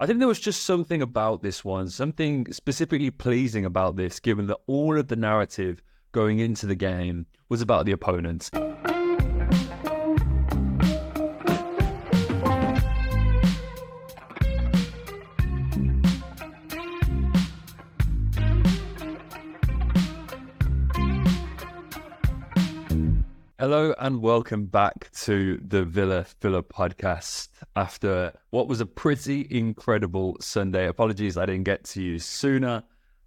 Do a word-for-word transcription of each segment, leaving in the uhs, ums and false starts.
I think there was just something about this one, something specifically pleasing about this, given that all of the narrative going into the game was about the opponents. Hello and welcome back to the Villa Villa podcast after what was a pretty incredible Sunday. Apologies I didn't get to you sooner.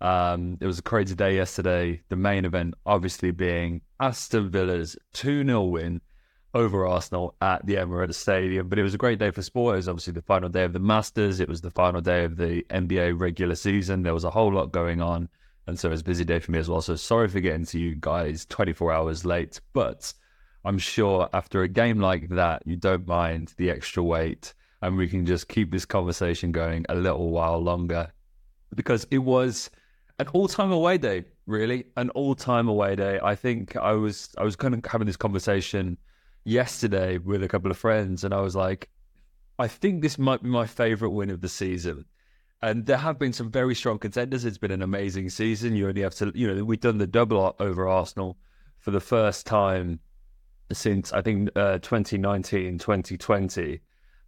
Um, it was a crazy day yesterday. The main event obviously being Aston Villa's two nil win over Arsenal at the Emirates Stadium. But it was a great day for sport. It was obviously the final day of the Masters. It was the final day of the N B A regular season. There was a whole lot going on. And so it was a busy day for me as well. So sorry for getting to you guys twenty-four hours late. But I'm sure after a game like that, you don't mind the extra wait and we can just keep this conversation going a little while longer because it was an all-time away day, really, an all-time away day. I think I was I was kind of having this conversation yesterday with a couple of friends and I was like, I think this might be my favourite win of the season. And there have been some very strong contenders. It's been an amazing season. You only have to, you know, we've done the double over Arsenal for the first time since I think uh, twenty nineteen, twenty twenty.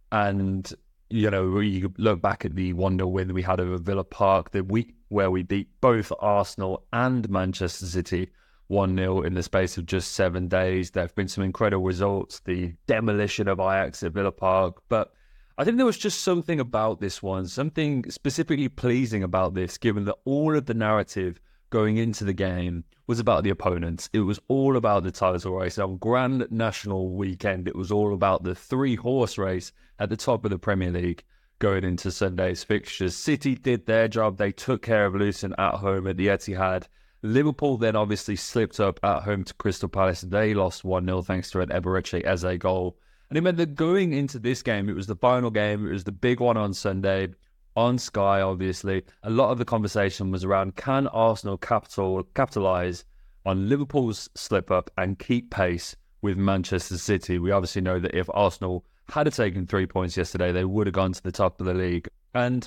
And, you know, you look back at the one nil win that we had over Villa Park, the week where we beat both Arsenal and Manchester City one nil in the space of just seven days. There have been some incredible results, the demolition of Ajax at Villa Park. But I think there was just something about this one, something specifically pleasing about this, given that all of the narrative going into the game was about the opponents. It was all about the title race. On Grand National Weekend, it was all about the three-horse race at the top of the Premier League going into Sunday's fixtures. City did their job. They took care of Luton at home at the Etihad. Liverpool then obviously slipped up at home to Crystal Palace. They lost one nil thanks to an Eberechi Eze goal. And it meant that going into this game, it was the final game. It was the big one on Sunday. On Sky, obviously, a lot of the conversation was around can Arsenal capital capitalise on Liverpool's slip-up and keep pace with Manchester City. We obviously know that if Arsenal had taken three points yesterday, they would have gone to the top of the league. And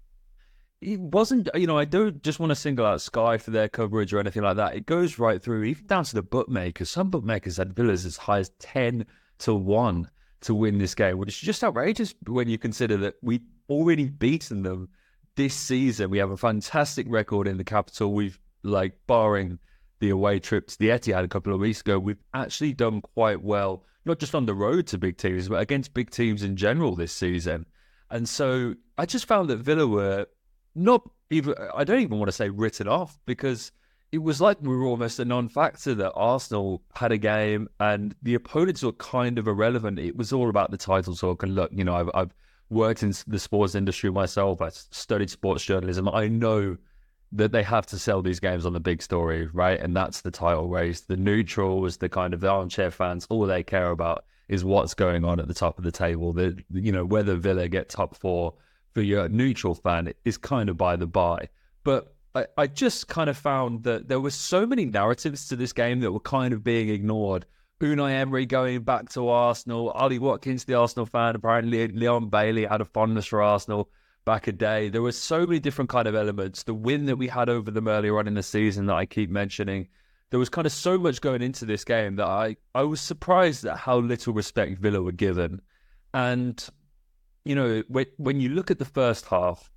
it wasn't, you know, I don't just want to single out Sky for their coverage or anything like that. It goes right through, even down to the bookmakers. Some bookmakers had Villas as high as ten to one to win this game, which is just outrageous when you consider that we already beaten them this season. We have a fantastic record in the capital. We've, like, barring the away trip to the Etihad a couple of weeks ago, we've actually done quite well, not just on the road to big teams, but against big teams in general this season. And so I just found that Villa were not even, I don't even want to say written off, because it was like we were almost a non-factor, that Arsenal had a game and the opponents were kind of irrelevant. It was all about the title talk. And look, you know, I've, I've worked in the sports industry myself. I studied sports journalism. I know that they have to sell these games on the big story, right? And that's the title race. The neutrals, the kind of the armchair fans, all they care about is what's going on at the top of the table. The, you know, whether Villa get top four for your neutral fan is kind of by the by. But I, I just kind of found that there were so many narratives to this game that were kind of being ignored. Unai Emery going back to Arsenal, Ollie Watkins, the Arsenal fan, apparently Leon Bailey had a fondness for Arsenal back a day. There were so many different kind of elements. The win that we had over them earlier on in the season that I keep mentioning, there was kind of so much going into this game that I, I was surprised at how little respect Villa were given. And, you know, when, when you look at the first half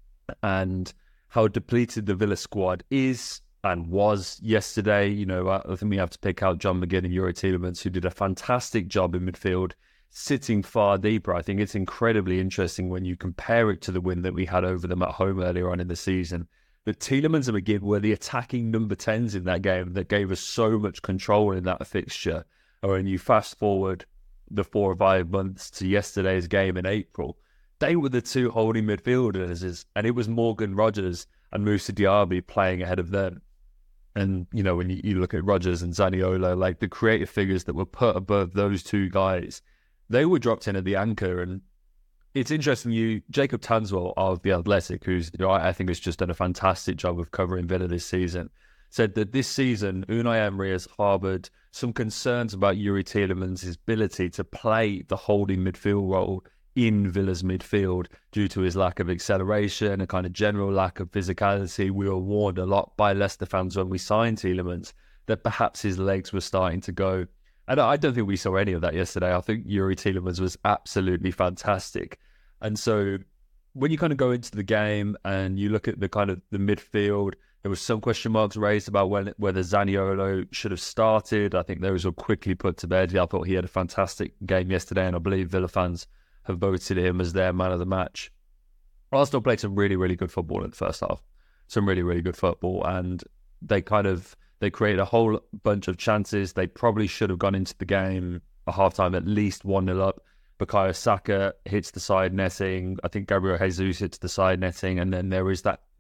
and how depleted the Villa squad is and was yesterday, you know, I think we have to pick out John McGinn and Youri Tielemans, who did a fantastic job in midfield, sitting far deeper. I think it's incredibly interesting when you compare it to the win that we had over them at home earlier on in the season. But Tielemans and McGinn were the attacking number tens in that game that gave us so much control in that fixture. And when you fast forward the four or five months to yesterday's game in April, they were the two holding midfielders, and it was Morgan Rogers and Moussa Diaby playing ahead of them. And, you know, when you, you look at Rogers and Zaniolo, like the creative figures that were put above those two guys, they were dropped in at the anchor. And it's interesting, you Jacob Tanswell of The Athletic, who's, you know, I think has just done a fantastic job of covering Villa this season, said that this season Unai Emery has harboured some concerns about Youri Tielemans' ability to play the holding midfield role in Villa's midfield due to his lack of acceleration, a kind of general lack of physicality. We were warned a lot by Leicester fans when we signed Tielemans that perhaps his legs were starting to go. And I don't think we saw any of that yesterday. I think Youri Tielemans was absolutely fantastic. And so when you kind of go into the game and you look at the kind of the midfield, there was some question marks raised about when, whether Zaniolo should have started. I think those were quickly put to bed. I thought he had a fantastic game yesterday, and I believe Villa fans have voted him as their man of the match. Arsenal played some really, really good football in the first half. Some really, really good football. And they kind of, they created a whole bunch of chances. They probably should have gone into the game at halftime at least one nil up. Bukayo Saka hits the side netting. I think Gabriel Jesus hits the side netting. And then there is that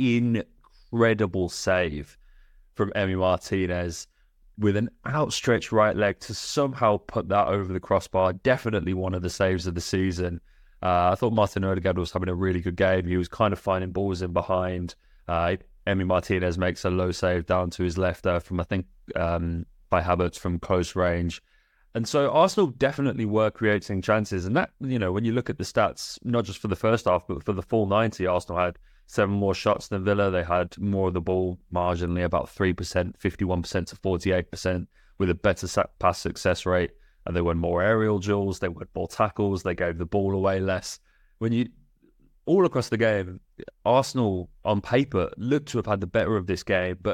incredible save from Emi Martinez with an outstretched right leg to somehow put that over the crossbar. Definitely one of the saves of the season. Uh, I thought Martin Odegaard was having a really good game. He was kind of finding balls in behind. Uh, Emi Martinez makes a low save down to his left there from, I think, um, by Havertz from close range. And so Arsenal definitely were creating chances. And that, you know, when you look at the stats, not just for the first half, but for the full ninety, Arsenal had seven more shots than Villa. They had more of the ball marginally, about three percent, fifty-one percent to forty-eight percent, with a better pass success rate. And they won more aerial duels. They won more tackles. They gave the ball away less. When you, all across the game, Arsenal on paper looked to have had the better of this game. But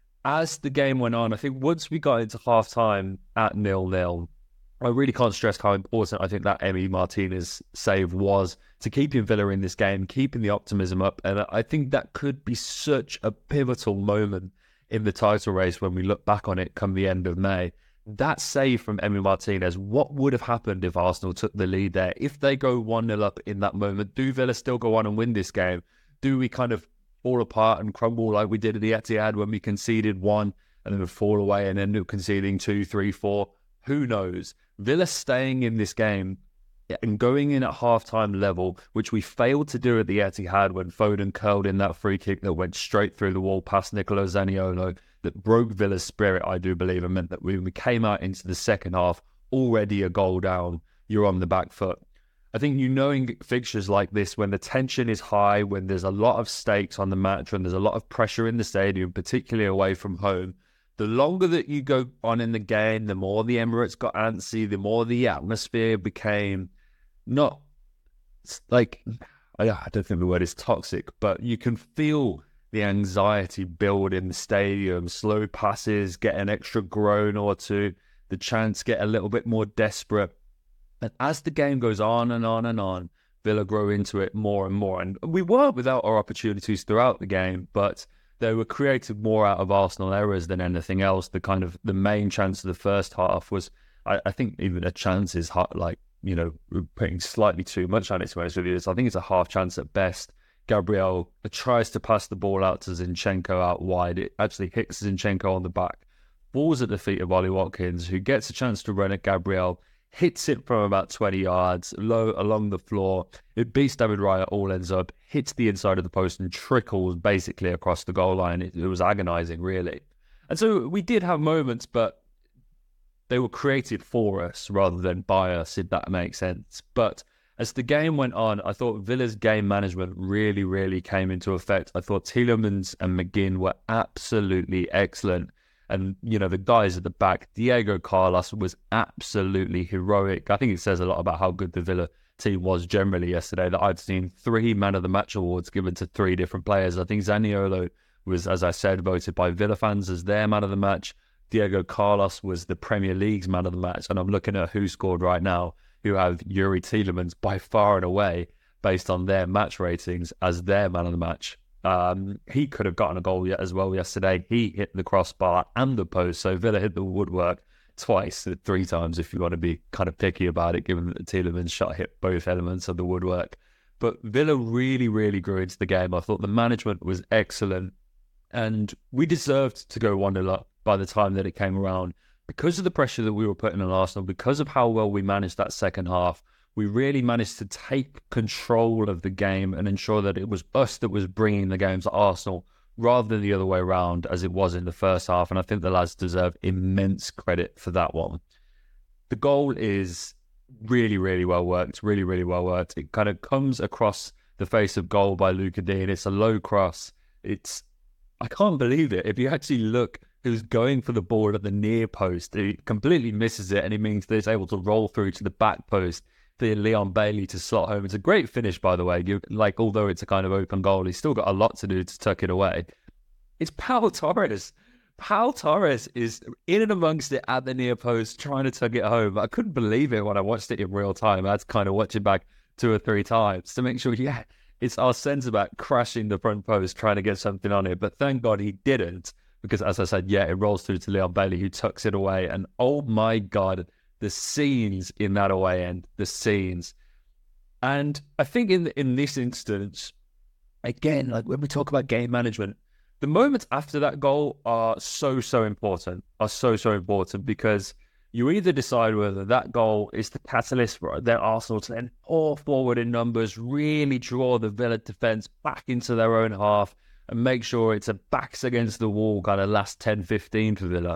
as the game went on, I think once we got into half time at nil nil, I really can't stress how important I think that Emi Martinez save was to keeping Villa in this game, keeping the optimism up. And I think that could be such a pivotal moment in the title race when we look back on it come the end of May. That save from Emi Martinez, what would have happened if Arsenal took the lead there? If they go one nil up in that moment, do Villa still go on and win this game? Do we kind of fall apart and crumble like we did at the Etihad when we conceded one and then fall away and end up conceding two, three, four? Who knows? Villa staying in this game and going in at half-time level, which we failed to do at the Etihad when Foden curled in that free kick that went straight through the wall past Nicolo Zaniolo, that broke Villa's spirit, I do believe, and meant that when we came out into the second half, already a goal down, you're on the back foot. I think you knowing fixtures like this, when the tension is high, when there's a lot of stakes on the match, when there's a lot of pressure in the stadium, particularly away from home, the longer that you go on in the game, the more the Emirates got antsy, the more the atmosphere became not like, I don't think the word is toxic, but you can feel the anxiety build in the stadium, slow passes, get an extra groan or two, the chants get a little bit more desperate. And as the game goes on and on and on, Villa grow into it more and more. And we were without our opportunities throughout the game, but they were created more out of Arsenal errors than anything else. The kind of the main chance of the first half was, I, I think even a chance is hot, like, you know, we're putting slightly too much on it, to be honest with you. I think it's a half chance at best. Gabriel tries to pass the ball out to Zinchenko out wide. It actually hits Zinchenko on the back, falls at the feet of Ollie Watkins, who gets a chance to run at Gabriel, hits it from about twenty yards, low along the floor. It beats David Raya, all ends up, hits the inside of the post and trickles basically across the goal line. It, it was agonising, really. And so we did have moments, but they were created for us rather than by us, if that makes sense. But as the game went on, I thought Villa's game management really, really came into effect. I thought Tielemans and McGinn were absolutely excellent. And, you know, the guys at the back, Diego Carlos was absolutely heroic. I think it says a lot about how good the Villa team was generally yesterday, that I've seen three Man of the Match awards given to three different players. I think Zaniolo was, as I said, voted by Villa fans as their Man of the Match. Diego Carlos was the Premier League's Man of the Match. And I'm looking at who scored right now, who have Youri Tielemans by far and away, based on their match ratings, as their Man of the Match. Um, he could have gotten a goal yet as well yesterday. He hit the crossbar and the post, so Villa hit the woodwork twice, three times if you want to be kind of picky about it, given that the Tielemans shot hit both elements of the woodwork. But Villa really, really grew into the game. I thought the management was excellent, and we deserved to go one nil up by the time that it came around. Because of the pressure that we were putting on Arsenal, because of how well we managed that second half, we really managed to take control of the game and ensure that it was us that was bringing the game to Arsenal rather than the other way around as it was in the first half. And I think the lads deserve immense credit for that one. The goal is really, really well worked. Really, really well worked. It kind of comes across the face of goal by Luca Dean. It's a low cross. It's, I can't believe it. If you actually look, who's going for the ball at the near post, he completely misses it, and it means that he's able to roll through to the back post for Leon Bailey to slot home. It's a great finish, by the way. You, like, although it's a kind of open goal, he's still got a lot to do to tuck it away. It's Pau Torres. Pau Torres is in and amongst it at the near post, trying to tuck it home. I couldn't believe it when I watched it in real time. I had to kind of watch it back two or three times to make sure, yeah, it's our centre-back crashing the front post, trying to get something on it. But thank God he didn't, because as I said, yeah, it rolls through to Leon Bailey, who tucks it away. And oh my God, the scenes in that away end, the scenes. And I think in in this instance, again, like when we talk about game management, the moments after that goal are so, so important, are so, so important, because you either decide whether that goal is the catalyst for their Arsenal to then pour forward in numbers, really draw the Villa defence back into their own half and make sure it's a backs against the wall kind of last ten fifteen for Villa.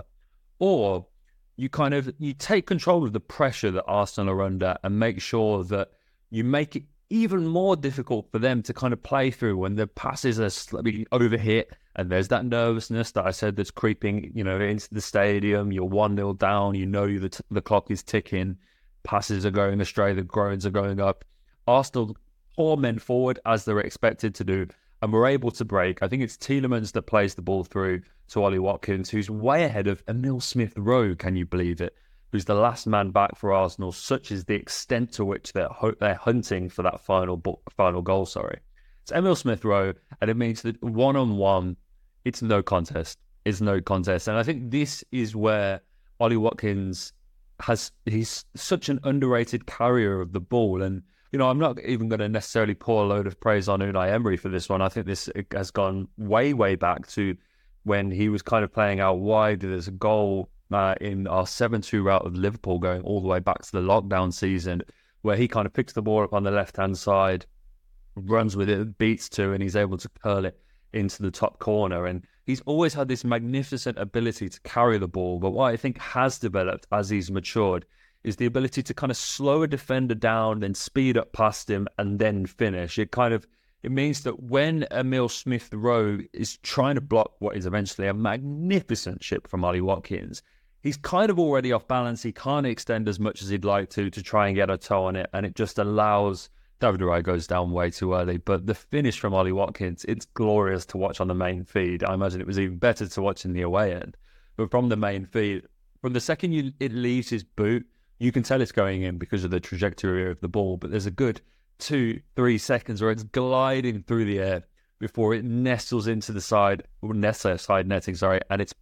Or you kind of, you take control of the pressure that Arsenal are under and make sure that you make it even more difficult for them to kind of play through when the passes are slightly overhit and there's that nervousness that I said that's creeping, you know, into the stadium. You're one nil down, you know the, t- the clock is ticking, passes are going astray, the groans are going up. Arsenal pour men forward as they're expected to do, and we're able to break. I think it's Tielemans that plays the ball through to Ollie Watkins, who's way ahead of Emile Smith-Rowe, can you believe it? Who's the last man back for Arsenal. Such is the extent to which they're ho- they're hunting for that final bo- final goal. Sorry, it's Emile Smith-Rowe, and it means that one on one, it's no contest. It's no contest, and I think this is where Ollie Watkins has. He's such an underrated carrier of the ball, and you know I'm not even going to necessarily pour a load of praise on Unai Emery for this one. I think this has gone way way back to when he was kind of playing out wide. There's a goal Uh, in our seven two route of Liverpool going all the way back to the lockdown season, where he kind of picks the ball up on the left-hand side, runs with it, beats two, and he's able to curl it into the top corner. And he's always had this magnificent ability to carry the ball, but what I think has developed as he's matured is the ability to kind of slow a defender down, then speed up past him, and then finish. It kind of It means that when Emile Smith-Rowe is trying to block what is eventually a magnificent chip from Ollie Watkins, he's kind of already off balance. He can't extend as much as he'd like to to try and get a toe on it, and it just allows David Raya goes down way too early. But the finish from Ollie Watkins, it's glorious to watch on the main feed. I imagine it was even better to watch in the away end. But from the main feed, from the second you, it leaves his boot, you can tell it's going in because of the trajectory of the ball. But there's a good two, three seconds where it's gliding through the air before it nestles into the side, or nestles side netting, sorry, and it's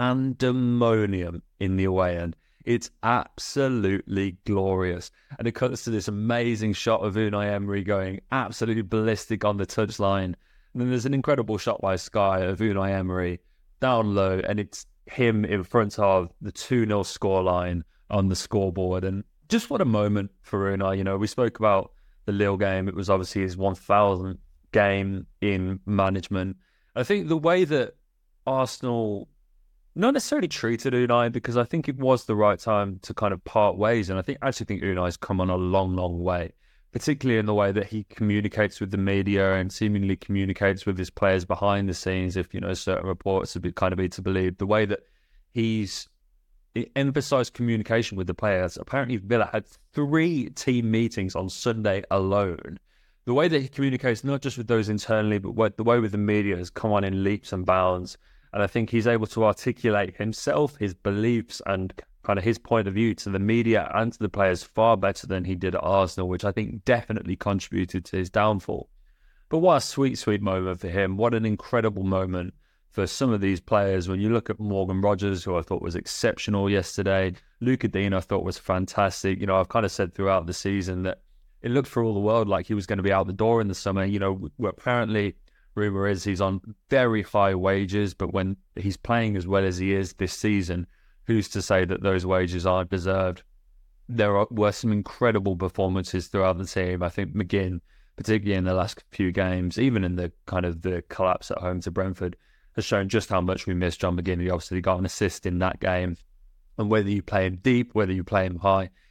pandemonium in the away end. It's absolutely glorious. And it cuts to this amazing shot of Unai Emery going absolutely ballistic on the touchline. And then there's an incredible shot by Sky of Unai Emery down low, and it's him in front of the two nil scoreline on the scoreboard. And just what a moment for Unai. You know, we spoke about the Lille game. It was obviously his one thousandth game in management. I think the way that Arsenal not necessarily treated Unai, because I think it was the right time to kind of part ways. And I think I actually think Unai's come on a long, long way, particularly in the way that he communicates with the media and seemingly communicates with his players behind the scenes. If, you know, certain reports have been kind of be to believe, the way that he's emphasised communication with the players. Apparently Villa had three team meetings on Sunday alone. The way that he communicates, not just with those internally, but what, the way with the media has come on in leaps and bounds. And I think he's able to articulate himself, his beliefs, and kind of his point of view to the media and to the players far better than he did at Arsenal, which I think definitely contributed to his downfall. But what a sweet, sweet moment for him. What an incredible moment for some of these players. When you look at Morgan Rogers, who I thought was exceptional yesterday, Luca Dean I thought was fantastic. You know, I've kind of said throughout the season that it looked for all the world like he was going to be out the door in the summer. You know, apparently rumour is he's on very high wages, but when he's playing as well as he is this season, who's to say that those wages aren't deserved? There are, were some incredible performances throughout the team. I think McGinn, particularly in the last few games, even in the kind of the collapse at home to Brentford, has shown just how much we miss John McGinn. He obviously got an assist in that game. And whether you play him deep, whether you play him high,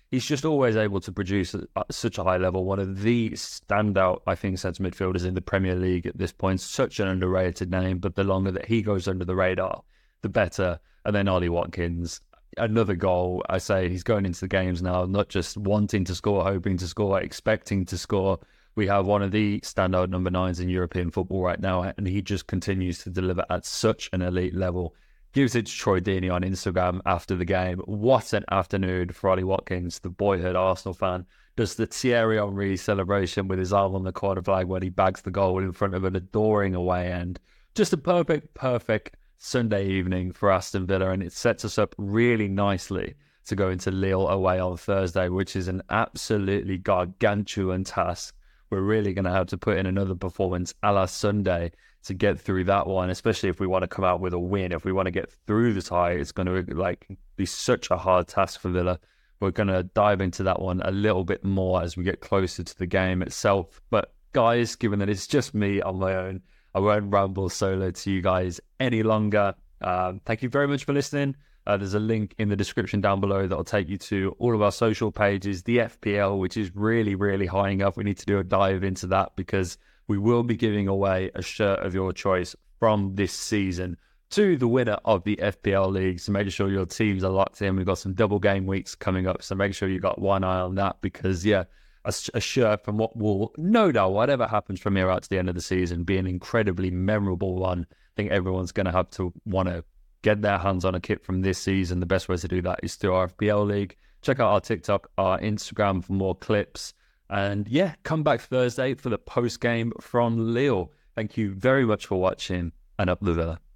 he's just always able to produce at such a high level. One of the standout, I think, centre midfielders in the Premier League at this point. Such an underrated name, but the longer that he goes under the radar, the better. And then Ollie Watkins, another goal. I say he's going into the games now, not just wanting to score, hoping to score, expecting to score. We have one of the standout number nines in European football right now, and he just continues to deliver at such an elite level. Gives it to Troy Deeney on Instagram after the game. What an afternoon for Ollie Watkins, the boyhood Arsenal fan. Does the Thierry Henry celebration with his arm on the corner flag when he bags the goal in front of an adoring away end. Just a perfect, perfect Sunday evening for Aston Villa, and it sets us up really nicely to go into Lille away on Thursday, which is an absolutely gargantuan task. We're really going to have to put in another performance a la Sunday to get through that one, especially if we want to come out with a win. If we want to get through the tie, it's going to like be such a hard task for Villa. We're going to dive into that one a little bit more as we get closer to the game itself. But guys, given that it's just me on my own, I won't ramble solo to you guys any longer. Um, thank you very much for listening. Uh, there's a link in the description down below that will take you to all of our social pages, the F P L, which is really, really high up. We need to do a dive into that because we will be giving away a shirt of your choice from this season to the winner of the F P L League. So make sure your teams are locked in. We've got some double game weeks coming up. So make sure you got one eye on that because, yeah, a, a shirt from what will, no doubt, whatever happens from here out to the end of the season, be an incredibly memorable one. I think everyone's going to have to want to get their hands on a kit from this season. The best way to do that is through our F P L League. Check out our TikTok, our Instagram for more clips. And yeah, come back Thursday for the post-game from Lille. Thank you very much for watching, and up the Villa.